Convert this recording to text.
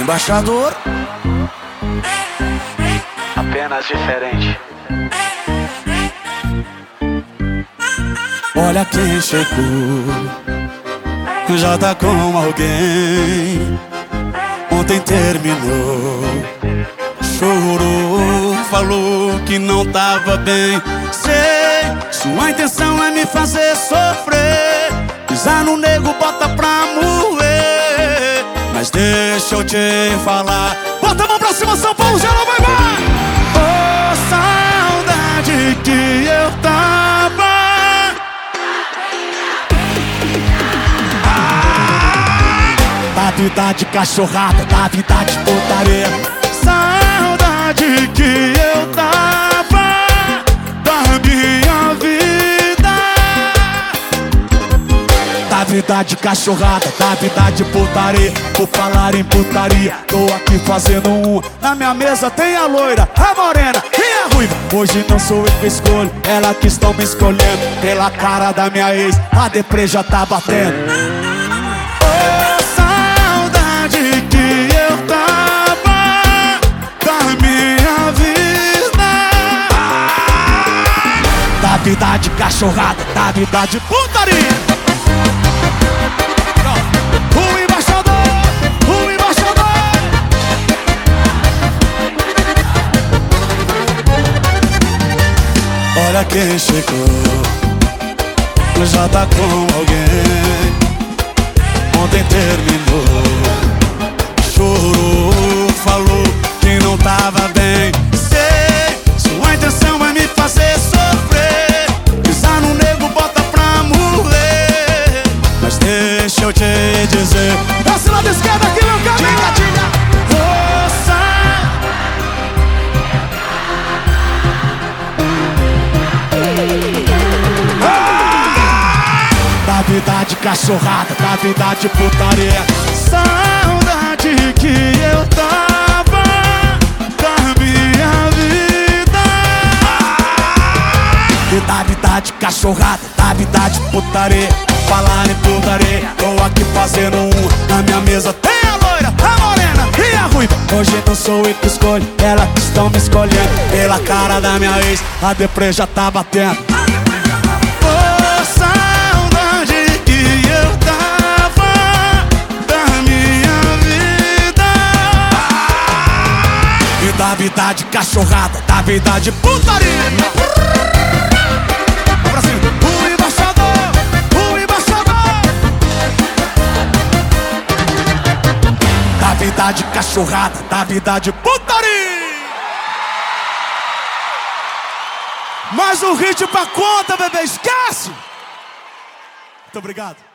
embaixador. Apenas diferente. Olha quem chegou, já tá com alguém. Ontem terminou, chorou, falou que não tava bem. Sei, sua intenção é me fazer sofrer, pisar no nego, bota pra moer. Mas deixa eu te falar, bota a mão pra cima, São Paulo, geral, vai, vai! Oh, saudade que eu tava. Da vida de cachorrada, da vida de putaria. Saudade que eu tava da minha vida. Da vida de cachorrada, da vida de putaria. Por falar em putaria, tô aqui fazendo um. Na minha mesa tem a loira, a morena e a ruiva. Hoje não sou eu que escolho, ela que estão me escolhendo. Pela cara da minha ex, a deprê já tá batendo. Que eu tava da minha vida. Da vida de cachorrada, da vida de putaria. O embaixador, o embaixador. Olha quem chegou, já tá com alguém. Ontem terminou, chorou, falou que não tava bem. Sei, sua intenção é me fazer sofrer, pisar no nego, bota pra moer. Mas deixa eu te dizer, desce lá da esquerda aqui, meu caminho. Diga, diga. Da vida de cachorrada, da vida de putaria. Saudade que eu tava da minha vida. E da vida de cachorrada, da vida de putaria. Falar em putaria, tô aqui fazendo um. Na minha mesa tem a loira, a morena e a ruiva. Hoje não sou eu que escolho, ela que estão me escolhendo. Pela cara da minha ex, a deprê já tá batendo. Da vida de cachorrada, da vida de putaria. Pra cima, o embaixador, o embaixador. Da vida de cachorrada, da vida de putaria. Mais um hit pra conta, bebê, esquece. Muito obrigado.